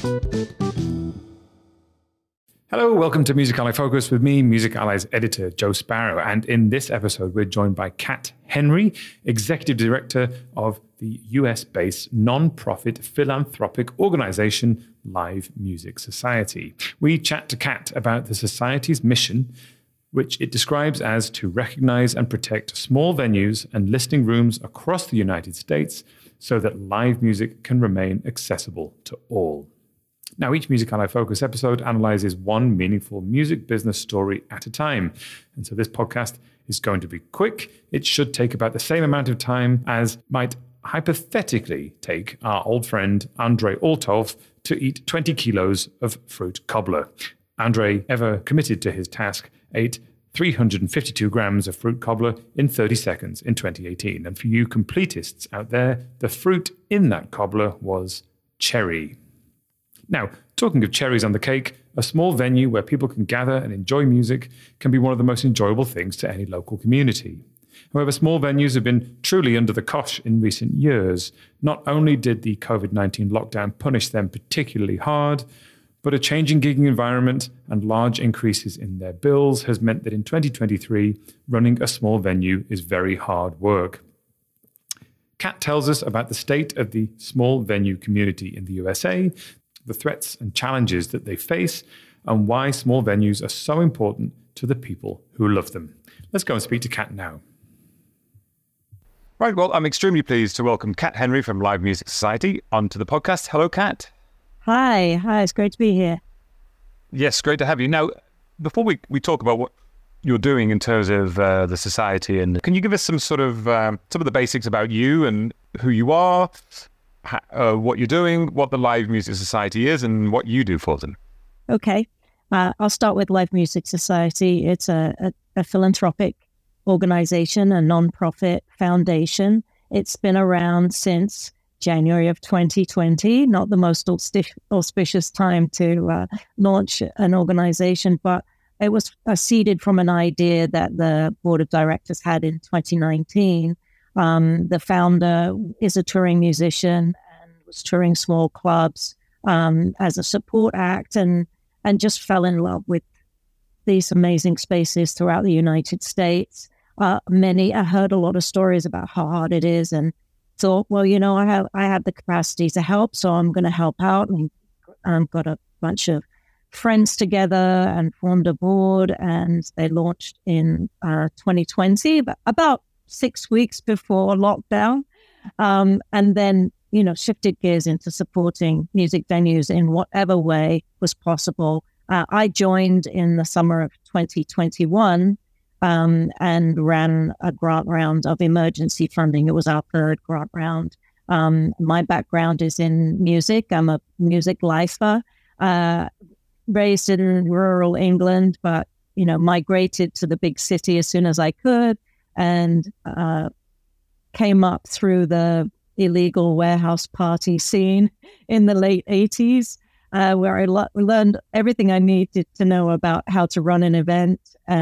Hello, welcome to Music Ally Focus with me, Music Ally's editor, Joe Sparrow. And in this episode, we're joined by Kat Henry, Executive Director of the US-based non-profit philanthropic organization, Live Music Society. We chat to Kat about the Society's mission, which it describes as to recognize and protect small venues and listening rooms across the United States so that live music can remain accessible to all. Now, each Music Ally Focus episode analyzes one meaningful music business story at a time. And so this podcast is going to be quick. It should take about the same amount of time as might hypothetically take our old friend Andrei Altov to eat 20 kilos of fruit cobbler. Andrei, ever committed to his task, ate 352 grams of fruit cobbler in 30 seconds in 2018. And for you completists out there, the fruit in that cobbler was cherry. Now, talking of cherries on the cake, a small venue where people can gather and enjoy music can be one of the most enjoyable things to any local community. However, small venues have been truly under the cosh in recent years. Not only did the COVID-19 lockdown punish them particularly hard, but a changing gigging environment and large increases in their bills has meant that in 2023, running a small venue is very hard work. Kat tells us about the state of the small venue community in the USA, the threats and challenges that they face, and why small venues are so important to the people who love them. Let's go and speak to Kat now. Right, well, I'm extremely pleased to welcome Kat Henry from Live Music Society onto the podcast. Hello, Kat. Hi, it's great to be here. Yes, great to have you. Now, before we talk about what you're doing in terms of the society, and can you give us some of the basics about you and who you are, what you're doing, what the Live Music Society is, and what you do for them? Okay. I'll start with Live Music Society. It's a philanthropic organization, a non-profit foundation. It's been around since January of 2020, not the most auspicious time to launch an organization, but it was seeded from an idea that the board of directors had in 2019. The founder is a touring musician and was touring small clubs as a support act and just fell in love with these amazing spaces throughout the United States. I heard a lot of stories about how hard it is and thought, well, I have the capacity to help, so I'm going to help out. And got a bunch of friends together and formed a board, and they launched in 2020, about 6 weeks before lockdown, and then, shifted gears into supporting music venues in whatever way was possible. I joined in the summer of 2021 and ran a grant round of emergency funding. It was our third grant round. My background is in music. I'm a music lifer, raised in rural England, but, migrated to the big city as soon as I could, and came up through the illegal warehouse party scene in the late 80s, where I learned everything I needed to know about how to run an event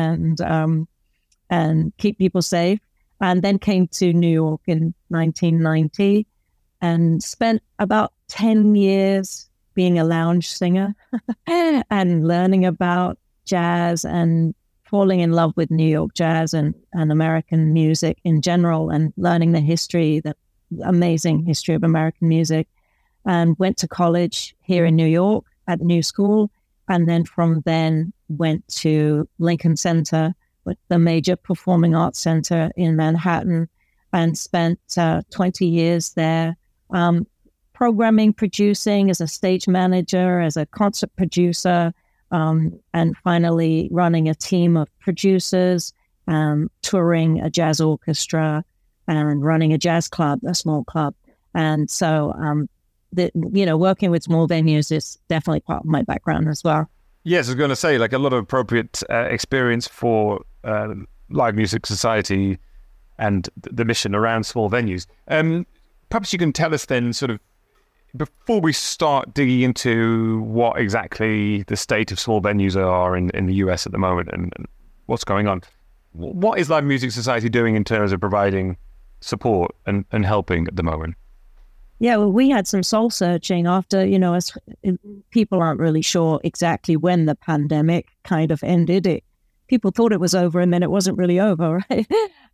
and keep people safe. And then came to New York in 1990 and spent about 10 years being a lounge singer and learning about jazz and falling in love with New York jazz and American music in general, and learning the amazing history of American music, and went to college here in New York at New School. And then from then went to Lincoln Center, with the major performing arts center in Manhattan, and spent 20 years there, programming, producing as a stage manager, as a concert producer, and finally running a team of producers, touring a jazz orchestra, and running a jazz club, a small club. And so, working with small venues is definitely part of my background as well. Yes, I was going to say, like, a lot of appropriate experience for Live Music Society and the mission around small venues. Perhaps you can tell us then, sort of, before we start digging into what exactly the state of small venues are in the US at the moment and what's going on, what is Live Music Society doing in terms of providing support and helping at the moment? Yeah, well, we had some soul searching after, as people aren't really sure exactly when the pandemic kind of ended. People thought it was over, and then it wasn't really over, right?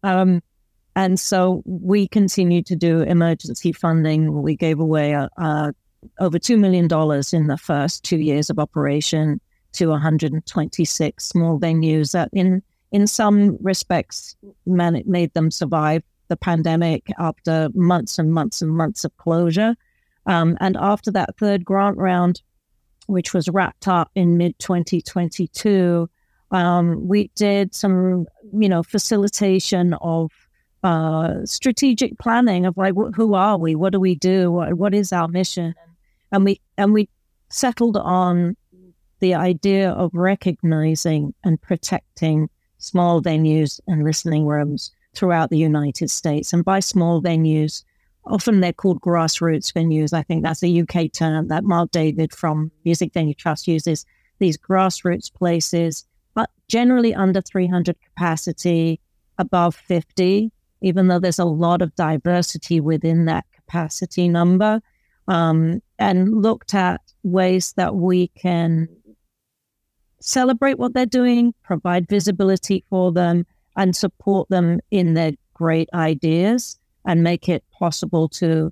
And so we continued to do emergency funding. We gave away over $2 million in the first 2 years of operation to 126 small venues that in some respects made them survive the pandemic after months and months and months of closure. And after that third grant round, which was wrapped up in mid-2022, we did some, facilitation of strategic planning of like, who are we? What do we do? What is our mission? And we settled on the idea of recognizing and protecting small venues and listening rooms throughout the United States. And by small venues, often they're called grassroots venues. I think that's a UK term that Mark David from Music Venue Trust uses. These grassroots places, but generally under 300 capacity, above 50, even though there's a lot of diversity within that capacity number, and looked at ways that we can celebrate what they're doing, provide visibility for them, and support them in their great ideas and make it possible to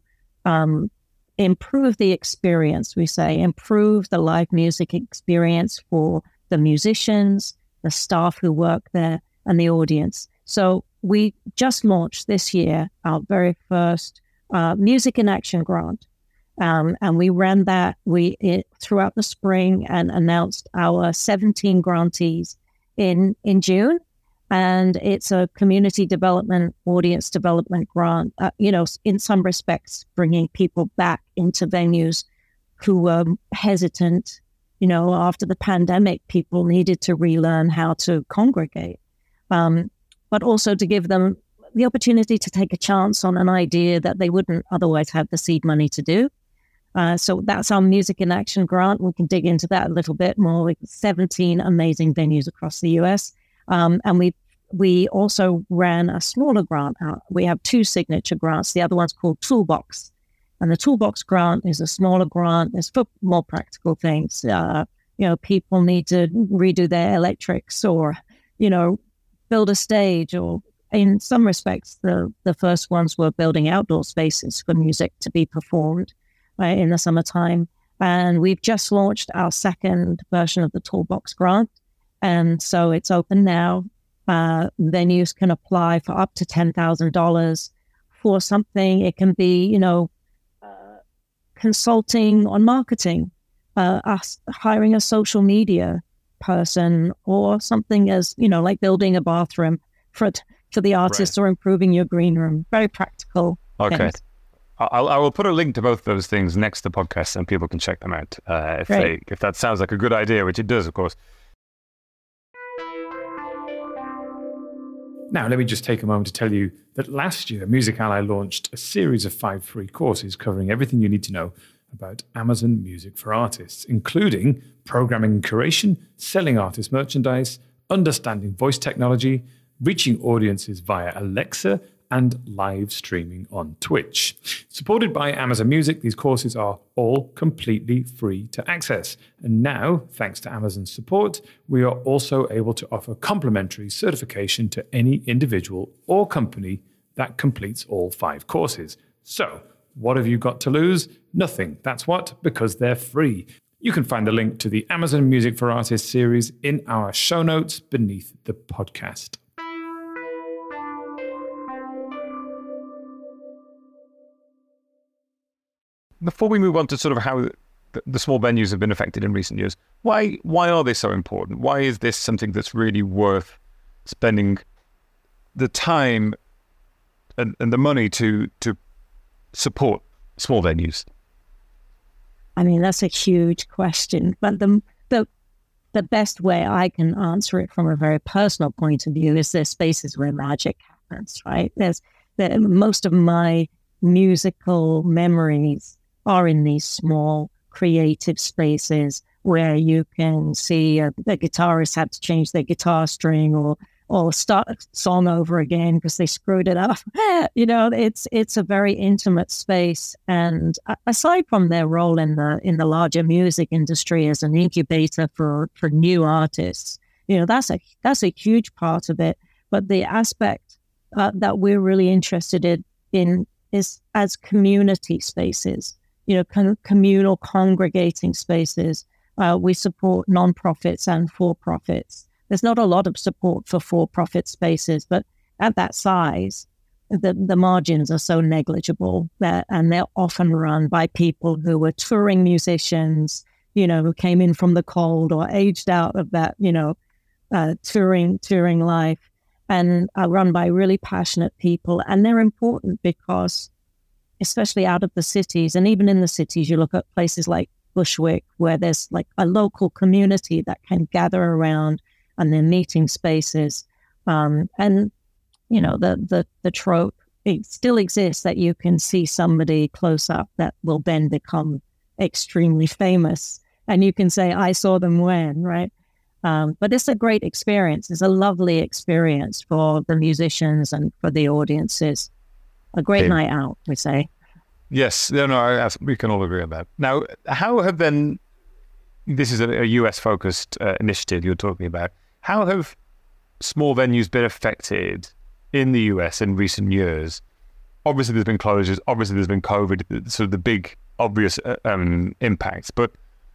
improve the experience, we say, improve the live music experience for the musicians, the staff who work there, and the audience. So we just launched this year our very first Music in Action grant. And we ran that throughout the spring and announced our 17 grantees in June. And it's a community development, audience development grant, in some respects, bringing people back into venues who were hesitant. After the pandemic, people needed to relearn how to congregate, but also to give them the opportunity to take a chance on an idea that they wouldn't otherwise have the seed money to do. So that's our Music in Action grant. We can dig into that a little bit more. With 17 amazing venues across the US. And we also ran a smaller grant. We have 2 signature grants. The other one's called Toolbox. And the Toolbox grant is a smaller grant. It's for more practical things. People need to redo their electrics or, build a stage, or in some respects, the first ones were building outdoor spaces for music to be performed in the summertime. And we've just launched our second version of the Toolbox grant. And so it's open now. Venues can apply for up to $10,000 for something. It can be, consulting on marketing, us hiring a social media person, or something as, like building a bathroom for the artist, right, or improving your green room. Very practical. Okay. Things. I will put a link to both those things next to the podcast, and people can check them out if that sounds like a good idea, which it does, of course. Now, let me just take a moment to tell you that last year, Music Ally launched a series of 5 free courses covering everything you need to know about Amazon Music for Artists, including programming and curation, selling artist merchandise, understanding voice technology, reaching audiences via Alexa, and live streaming on Twitch. Supported by Amazon Music, these courses are all completely free to access. And now, thanks to Amazon's support, we are also able to offer complimentary certification to any individual or company that completes all 5 courses. So, what have you got to lose? Nothing. That's what, because they're free. You can find the link to the Amazon Music for Artists series in our show notes beneath the podcast. Before we move on to sort of how the small venues have been affected in recent years, why are they so important? Why is this something that's really worth spending the time and the money to support small venues? I mean, that's a huge question, but the best way I can answer it from a very personal point of view is there's spaces where magic happens, right? Most of my musical memories are in these small creative spaces where you can see the guitarist had to change their guitar string, or or start a song over again because they screwed it up. It's a very intimate space. And aside from their role in the larger music industry as an incubator for new artists, that's a huge part of it. But the aspect that we're really interested in is as community spaces, kind of communal congregating spaces. We support nonprofits and for-profits. There's not a lot of support for for-profit spaces, but at that size, the margins are so negligible and they're often run by people who were touring musicians, who came in from the cold or aged out of that, touring life, and are run by really passionate people. And they're important because, especially out of the cities, and even in the cities, you look at places like Bushwick, where there's like a local community that can gather around and they're meeting spaces. The trope, it still exists that you can see somebody close up that will then become extremely famous. And you can say, I saw them when, right? But it's a great experience. It's a lovely experience for the musicians and for the audiences. A great night out, we say. Yes, we can all agree on that. Now, how have then, this is a US-focused initiative you're talking about, how have small venues been affected in the US in recent years? Obviously, there's been closures. Obviously, there's been COVID, sort of the big, obvious impacts. But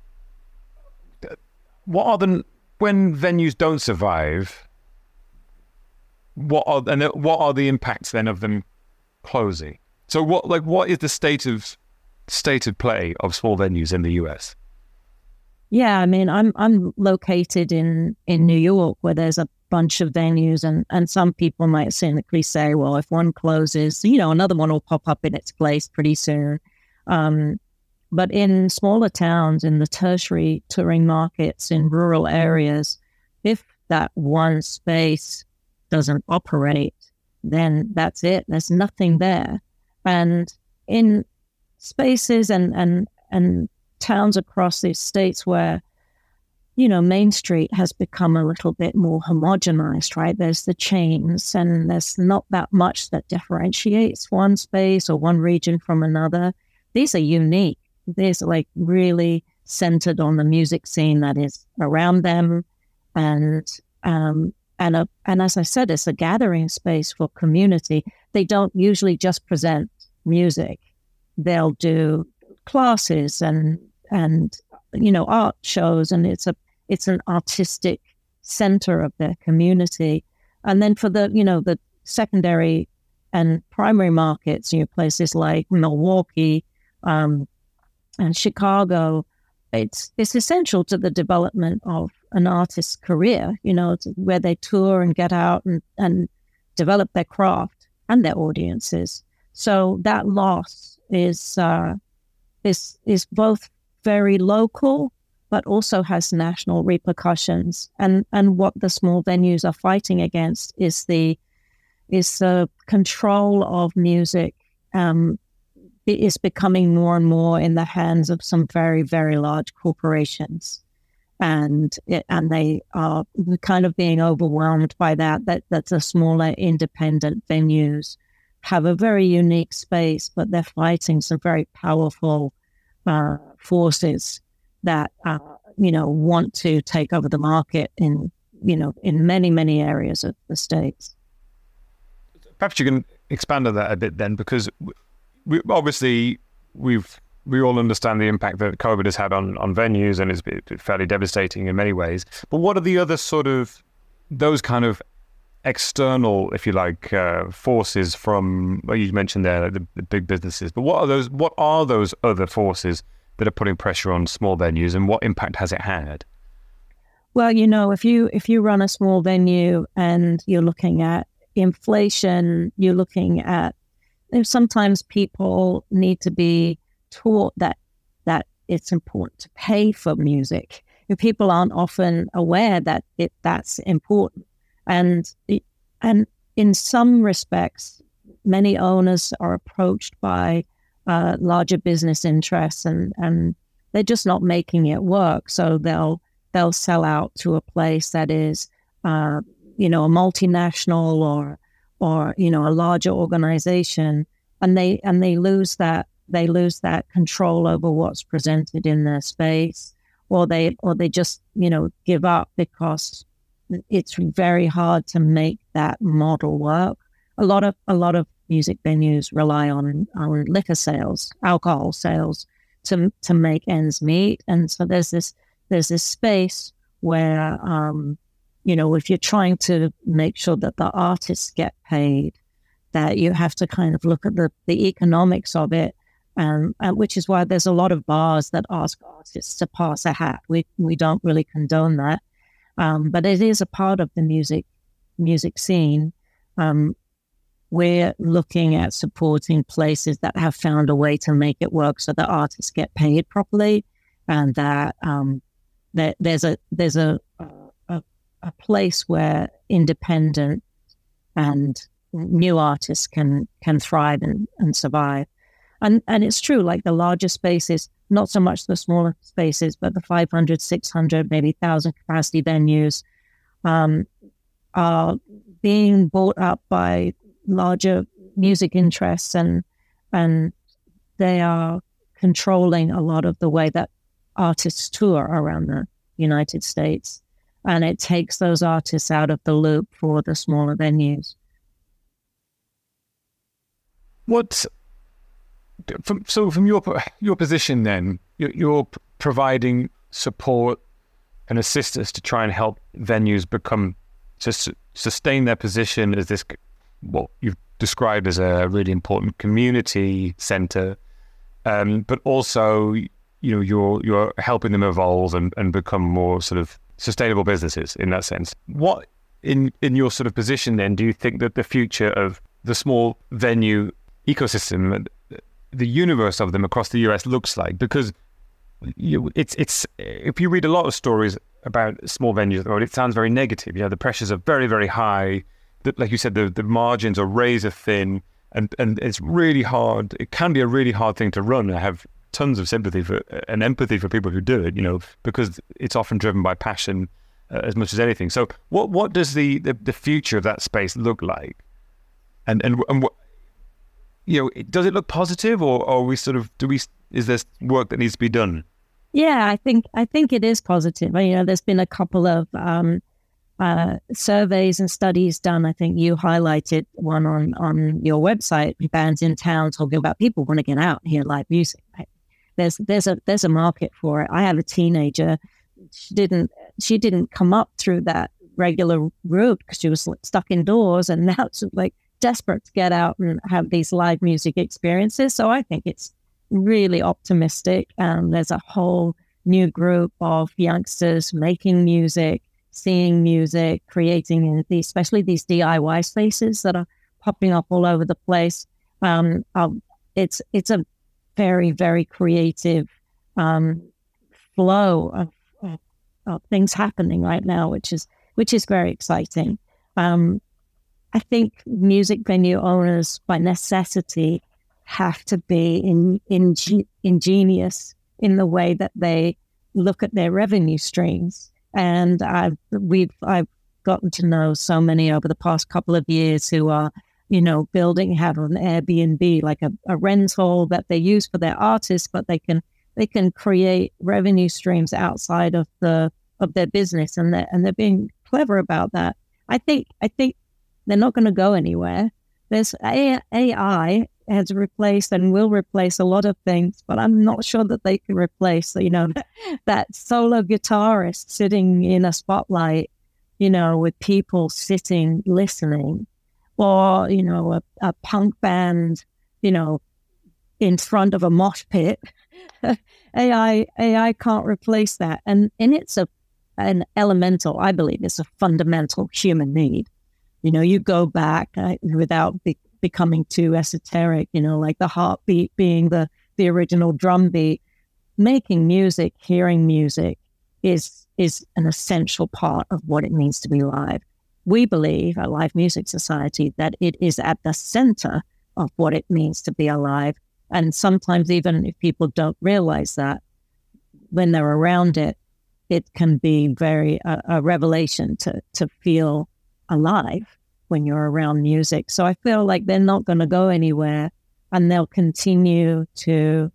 when venues don't survive, what are the impacts then of them closing? So what is the state of play of small venues in the US? Yeah, I mean, I'm located in New York, where there's a bunch of venues, and some people might cynically say, well, if one closes, another one will pop up in its place pretty soon. But in smaller towns, in the tertiary touring markets, in rural areas, if that one space doesn't operate, then that's it. There's nothing there. And in spaces and towns across these states where, Main Street has become a little bit more homogenized, right? There's the chains and there's not that much that differentiates one space or one region from another. These are unique. These are like really centered on the music scene that is around them. And as I said, it's a gathering space for community. They don't usually just present music. They'll do classes and art shows, and it's an artistic center of their community. And then for the secondary and primary markets, places like Milwaukee and Chicago, it's essential to the development of an artist's career, where they tour and get out and develop their craft and their audiences. So that loss is both very local, but also has national repercussions. And what the small venues are fighting against is the control of music. It is becoming more and more in the hands of some very, very large corporations. And they are kind of being overwhelmed by that the smaller independent venues have a very unique space, but they're fighting some very powerful forces that want to take over the market in many, many areas of the States. Perhaps you can expand on that a bit then, because we all understand the impact that COVID has had on venues, and it's been fairly devastating in many ways. But what are the other sort of those kind of external, if you like, forces from, well, you mentioned there, like the big businesses, but what are those other forces that are putting pressure on small venues, and what impact has it had? Well, if you run a small venue and you're looking at inflation, you're looking at, sometimes people need to be taught that it's important to pay for music. People aren't often aware that that's important. And in some respects, many owners are approached by larger business interests, and they're just not making it work. So they'll sell out to a place that is, a multinational or a larger organization, and they lose that control over what's presented in their space, or they just give up because it's very hard to make that model work. A lot of music venues rely on liquor sales, alcohol sales to make ends meet, and so there's this space where if you're trying to make sure that the artists get paid, that you have to kind of look at the economics of it, and which is why there's a lot of bars that ask artists to pass a hat. We don't really condone that, but it is a part of the music scene. We're looking at supporting places that have found a way to make it work so that artists get paid properly, and that there's a place where independent and new artists can thrive and survive. And it's true, like the larger spaces, not so much the smaller spaces, but the 500, 600, maybe 1,000 capacity venues are being bought up by larger music interests, and they are controlling a lot of the way that artists tour around the United States. And it takes those artists out of the loop for the smaller venues. From your position then, you're providing support and assistance to try and help venues sustain their position as this, what you've described as a really important community center, but also you're helping them evolve and become more sort of sustainable businesses in that sense. What in your sort of position then do you think that the future of the small venue ecosystem, the universe of them across the US looks like? Because it's if you read a lot of stories about small venues at the moment, it sounds very negative. The pressures are very, very high. Like you said, the margins are razor thin, and it's really hard. It can be a really hard thing to run. I have tons of sympathy and empathy for people who do it, because it's often driven by passion as much as anything. So what does the future of that space look like? And does it look positive, or are we is there work that needs to be done? Yeah, I think it is positive. There's been a couple of surveys and studies done. I think you highlighted one on your website, Bands in Town, talking about people want to get out and hear live music. Right? There's a market for it. I have a teenager. She didn't come up through that regular route because she was stuck indoors, and now it's like desperate to get out and have these live music experiences. So I think it's really optimistic. There's a whole new group of youngsters making music, seeing music, creating especially these DIY spaces that are popping up all over the place. It's a very, very creative flow of things happening right now, which is very exciting. I think music venue owners, by necessity, have to be ingenious in the way that they look at their revenue streams. And I've gotten to know so many over the past couple of years who are, have an Airbnb, like a rental that they use for their artists, but they can create revenue streams outside of their business, and they're being clever about that. I think they're not going to go anywhere. There's AI has replaced and will replace a lot of things, but I'm not sure that they can replace, that solo guitarist sitting in a spotlight, with people sitting, listening, or, a punk band, in front of a mosh pit. AI can't replace that. And it's an elemental, I believe, it's a fundamental human need. You go back without becoming too esoteric, like the heartbeat being the original drum beat. Making music, hearing music is an essential part of what it means to be live. We believe at Live Music Society that it is at the center of what it means to be alive. And sometimes even if people don't realize that, when they're around it, it can be very a revelation to feel alive when you're around music. So I feel like they're not going to go anywhere, and they'll continue to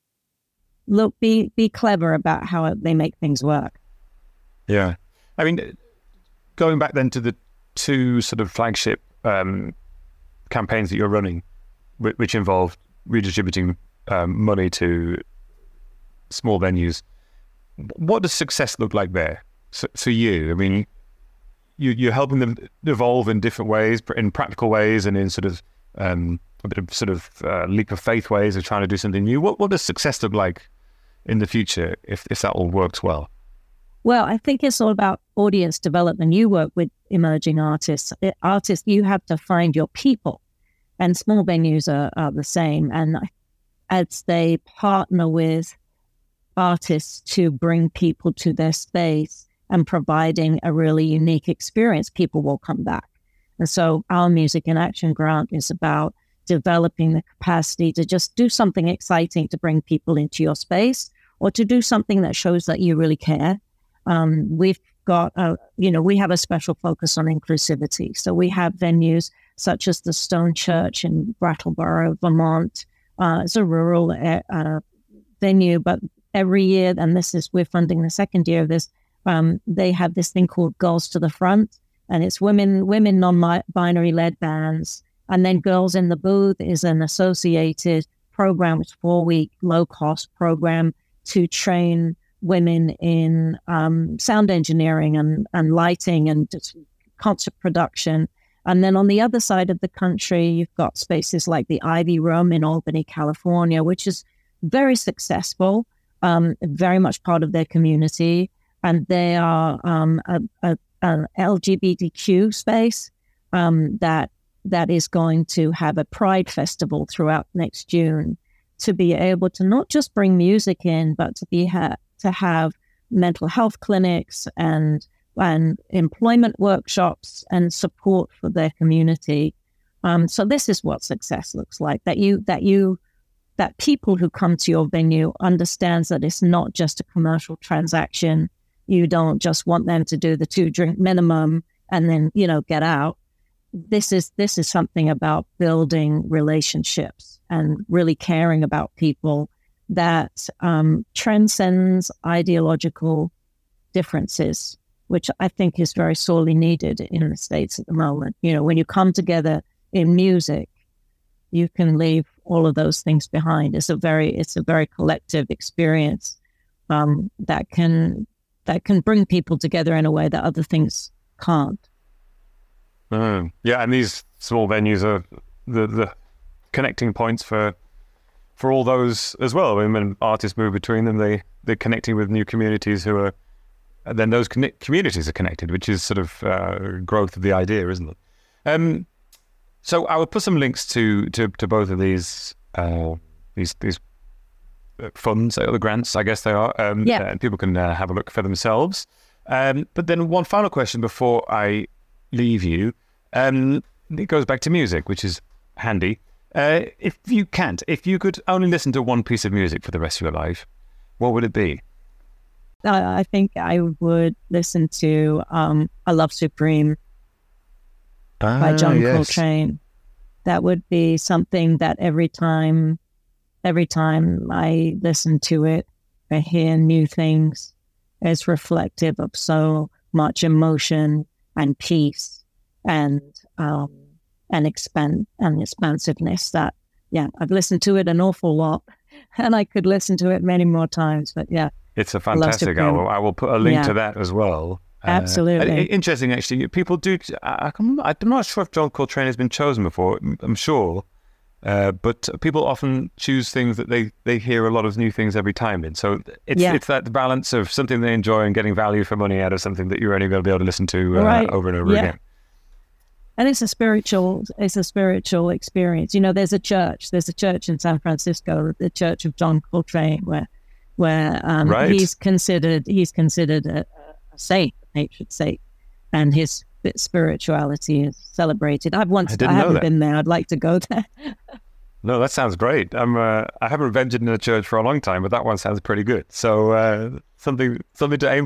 be clever about how they make things work. Yeah. I mean, going back then to the two sort of flagship campaigns that you're running, which involve redistributing money to small venues, what does success look like there for you? I mean, you're helping them evolve in different ways, in practical ways, and in sort of a bit of sort of leap of faith ways of trying to do something new. What does success look like in the future if that all works well? Well, I think it's all about audience development. You work with emerging artists. You have to find your people, and small venues are the same. And as they partner with artists to bring people to their space and providing a really unique experience, people will come back. And so our Music in Action grant is about developing the capacity to just do something exciting to bring people into your space, or to do something that shows that you really care. We've got, we have a special focus on inclusivity. So we have venues such as the Stone Church in Brattleboro, Vermont. It's a rural venue, but every year, and we're funding the second year of this, they have this thing called Girls to the Front, and it's women non-binary led bands. And then Girls in the Booth is an associated program, it's a 4-week low-cost program to train women in sound engineering and lighting and just concert production. And then on the other side of the country, you've got spaces like the Ivy Room in Albany, California, which is very successful, very much part of their community. And they are an LGBTQ space that is going to have a Pride Festival throughout next June, to be able to not just bring music in, but to have mental health clinics and employment workshops and support for their community. So this is what success looks like, that people who come to your venue understands that it's not just a commercial transaction. You don't just want them to do the 2-drink minimum and then, get out. This is something about building relationships and really caring about people that transcends ideological differences, which I think is very sorely needed in the States at the moment. When you come together in music, you can leave all of those things behind. It's a very collective experience that can bring people together in a way that other things can't. Yeah, and these small venues are the connecting points for all those as well. I mean, when artists move between them, they're connecting with new communities and then those communities are connected, which is sort of growth of the idea, isn't it? So I will put some links to both of these funds, or the grants, I guess they are. And people can have a look for themselves. But then one final question before I leave you. It goes back to music, which is handy. If you could only listen to one piece of music for the rest of your life, what would it be? I think I would listen to I Love Supreme by John Coltrane. That would be something that every time I listen to it, I hear new things. It's reflective of so much emotion and peace and expansiveness that, I've listened to it an awful lot, and I could listen to it many more times. But it's a fantastic album. I will put a link to that as well. Absolutely. Interesting, actually. People do. I'm not sure if John Coltrane has been chosen before. I'm sure. But people often choose things that they hear a lot of new things every time in. So it's that balance of something they enjoy and getting value for money out of something that you're only going to be able to listen to over and over again. And it's a spiritual experience. There's a church in San Francisco, the Church of John Coltrane, where he's considered a saint, a patron saint, and his spirituality is celebrated. I haven't been there. I'd like to go there. No, that sounds great. I haven't ventured in a church for a long time, but that one sounds pretty good. So something to aim for.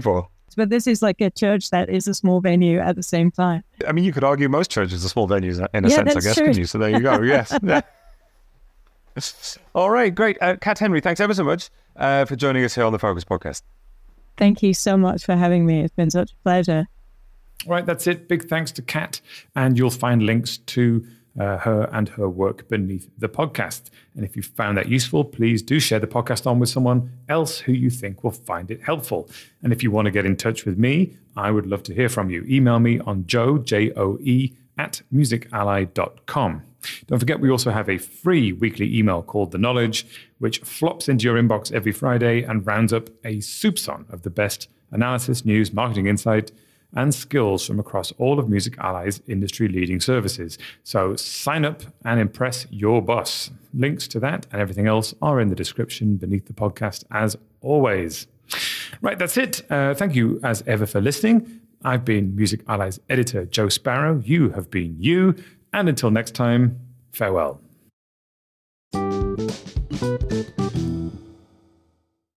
but this is like a church that is a small venue at the same time. I mean, you could argue most churches are small venues in a sense, I guess, couldn't you? So there you go. Yes. Yeah. All right, great. Kat Henry, thanks ever so much for joining us here on the Focus Podcast. Thank you so much for having me. It's been such a pleasure. All right, that's it. Big thanks to Kat, and you'll find links to her and her work beneath the podcast. And if you found that useful, please do share the podcast on with someone else who you think will find it helpful. And if you want to get in touch with me, I would love to hear from you. Email me on Joe, @musically.com. Don't forget, we also have a free weekly email called The Knowledge, which flops into your inbox every Friday and rounds up a soupçon of the best analysis, news, marketing insight, and skills from across all of Music Ally's industry-leading services. So sign up and impress your boss. Links to that and everything else are in the description beneath the podcast, as always. Right, that's it. Thank you, as ever, for listening. I've been Music Ally's editor, Joe Sparrow. You have been you. And until next time, farewell.